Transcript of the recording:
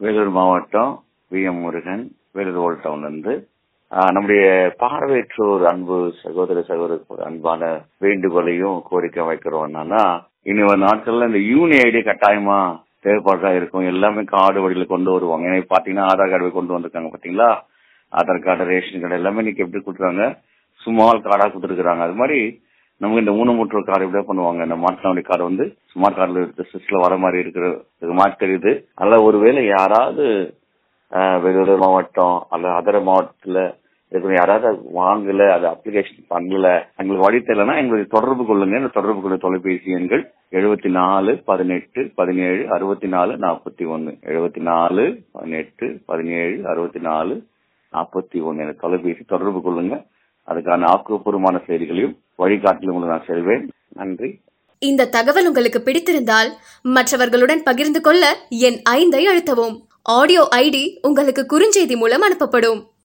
வேலூர் மாவட்டம் வி.எம். முருகன், வேலூர் ஓல்ட் டவுன்ல இருந்து. நம்முடைய பார்வையற்றோர் அன்பு சகோதர அன்பான வேண்டுகோளையும் கோரிக்கை வைக்கிறோம். என்னன்னா, இனி ஒரு நாட்கள்ல இந்த யூனி ஐடி கட்டாயமா தேவைப்பாடா இருக்கும். எல்லாமே கார்டு வழியில கொண்டு வருவாங்க. ஏன்னா பாத்தீங்கன்னா ஆதார் கார்டு கொண்டு வந்திருக்காங்க பாத்தீங்களா. ஆதார் கார்டு, ரேஷன் கார்டு எல்லாமே இன்னைக்கு எப்படி கொடுக்குறாங்க, ஸ்மால் கார்டா கொடுத்துருக்காங்க. அது மாதிரி நமக்கு இந்த ஊனமுற்றோர் கார்டு எப்படி பண்ணுவாங்க, இந்த மாற்றுத்தாவணி கார்டு வந்து ஸ்மார்ட் கார்டுல சிஸ்ல வர மாதிரி இருக்கிற மாதிரி தெரியுது. அதனால ஒருவேளை யாராவது வேலூர் மாவட்டம் அல்ல அதர மாவட்டத்துல யாராவது வாங்கல, அது அப்ளிகேஷன் பண்ணல, எங்களுக்கு வழி தெரியலன்னா எங்களுக்கு தொடர்பு கொள்ளுங்க. இந்த தொடர்பு கொள்ள தொலைபேசி எண்கள் 74 18 17 64 41 74 18 17 64 41 என்ற தொலைபேசி தொடர்பு கொள்ளுங்க. அதுக்கான ஆக்கப்பூர்வமான செய்திகளையும் வழிகாட்டிலும் உங்களுக்கு நான் செல்வேன். நன்றி. இந்த தகவல் உங்களுக்கு பிடித்திருந்தால் மற்றவர்களுடன் பகிர்ந்து கொள்ள எண் 5 அழுத்தவும். ஆடியோ ஐடி உங்களுக்கு குறுஞ்செய்தி மூலம் அனுப்பப்படும்.